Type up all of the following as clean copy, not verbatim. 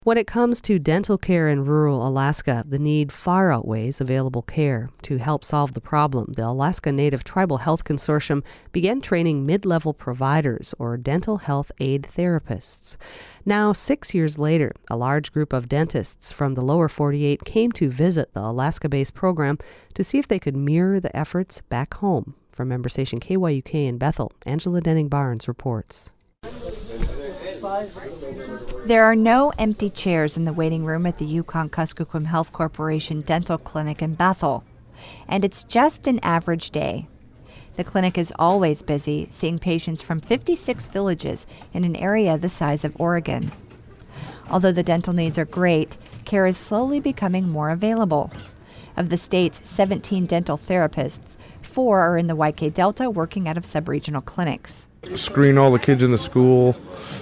When it comes to dental care in rural Alaska, the need far outweighs available care. To help solve the problem, the Alaska Native Tribal Health Consortium began training mid-level providers, or dental health aid therapists. Now, 6 years later, a large group of dentists from the lower 48 came to visit the Alaska-based program to see if they could mirror the efforts back home. From member station KYUK in Bethel, Angela Denning-Barnes reports. There are no empty chairs in the waiting room at the Yukon-Kuskokwim Health Corporation Dental Clinic in Bethel. And it's just an average day. The clinic is always busy, seeing patients from 56 villages in an area the size of Oregon. Although the dental needs are great, care is slowly becoming more available. Of the state's 17 dental therapists, 4 are in the YK Delta working out of sub-regional clinics. Screen all the kids in the school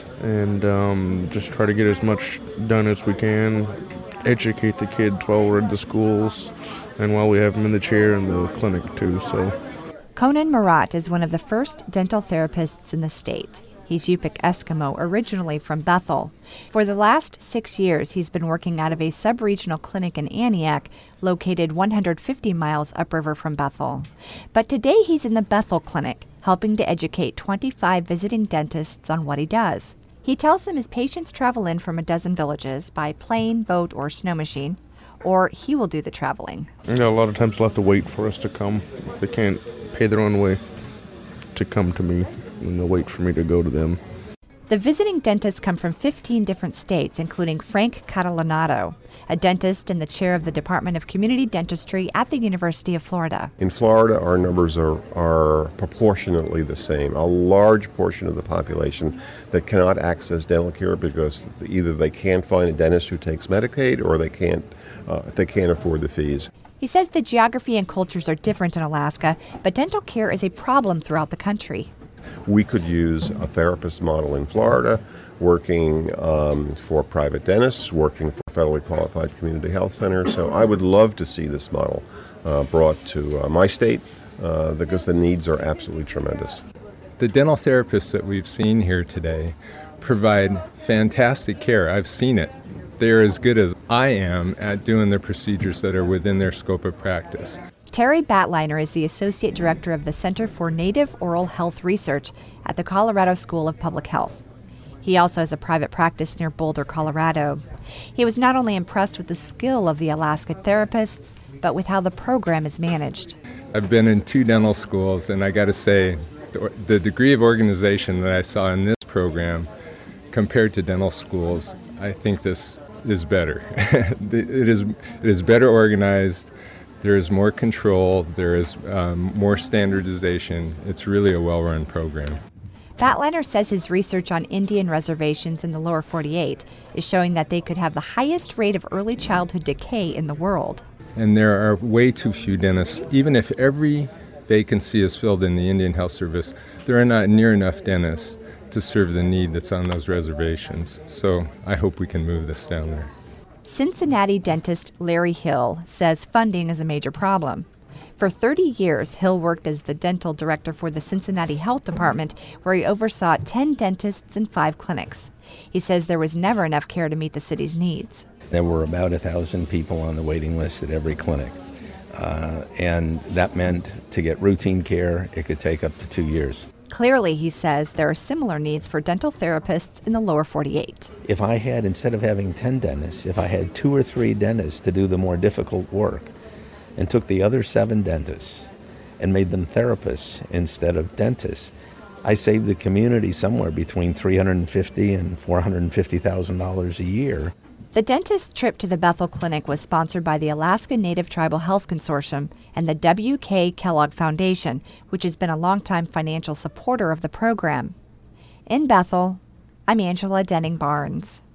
and just try to get as much done as we can, educate the kids while we're at the schools and while we have them in the chair in the clinic too. So, Conan Marat is one of the first dental therapists in the state. He's Yupik Eskimo, originally from Bethel. For the last 6 years, he's been working out of a sub-regional clinic in Aniak, located 150 miles upriver from Bethel. But today he's in the Bethel Clinic, helping to educate 25 visiting dentists on what he does. He tells them his patients travel in from a dozen villages by plane, boat, or snow machine, or he will do the traveling. a lot of times they'll have to wait for us to come. If they can't pay their own way to come to me, and they'll wait for me to go to them. The visiting dentists come from 15 different states, including Frank Catalanato, a dentist and the chair of the Department of Community Dentistry at the University of Florida. In Florida, our numbers are proportionately the same. A large portion of the population that cannot access dental care because either they can't find a dentist who takes Medicaid or they can't afford the fees. He says the geography and cultures are different in Alaska, but dental care is a problem throughout the country. We could use a therapist model in Florida, working for private dentists, working for federally qualified community health centers. So I would love to see this model brought to my state because the needs are absolutely tremendous. The dental therapists that we've seen here today provide fantastic care. I've seen it. They're as good as I am at doing the procedures that are within their scope of practice. Terry Batliner is the Associate Director of the Center for Native Oral Health Research at the Colorado School of Public Health. He also has a private practice near Boulder, Colorado. He was not only impressed with the skill of the Alaska therapists, but with how the program is managed. I've been in 2 dental schools, and I got to say, the degree of organization that I saw in this program compared to dental schools, I think this is better. It is better organized. There is more control, there is more standardization. It's really a well-run program. Batliner says his research on Indian reservations in the lower 48 is showing that they could have the highest rate of early childhood decay in the world. And there are way too few dentists. Even if every vacancy is filled in the Indian Health Service, there are not near enough dentists to serve the need that's on those reservations. So I hope we can move this down there. Cincinnati dentist Larry Hill says funding is a major problem. For 30 years, Hill worked as the dental director for the Cincinnati Health Department, where he oversaw 10 dentists and 5 clinics. He says there was never enough care to meet the city's needs. There were about 1,000 people on the waiting list at every clinic. And that meant to get routine care, it could take up to 2 years. Clearly, he says, there are similar needs for dental therapists in the lower 48. If I had, instead of having 10 dentists, if I had 2 or 3 dentists to do the more difficult work and took the other 7 dentists and made them therapists instead of dentists, I saved the community somewhere between $350,000 and $450,000 a year. The dentist's trip to the Bethel Clinic was sponsored by the Alaska Native Tribal Health Consortium and the W.K. Kellogg Foundation, which has been a longtime financial supporter of the program. In Bethel, I'm Angela Denning-Barnes.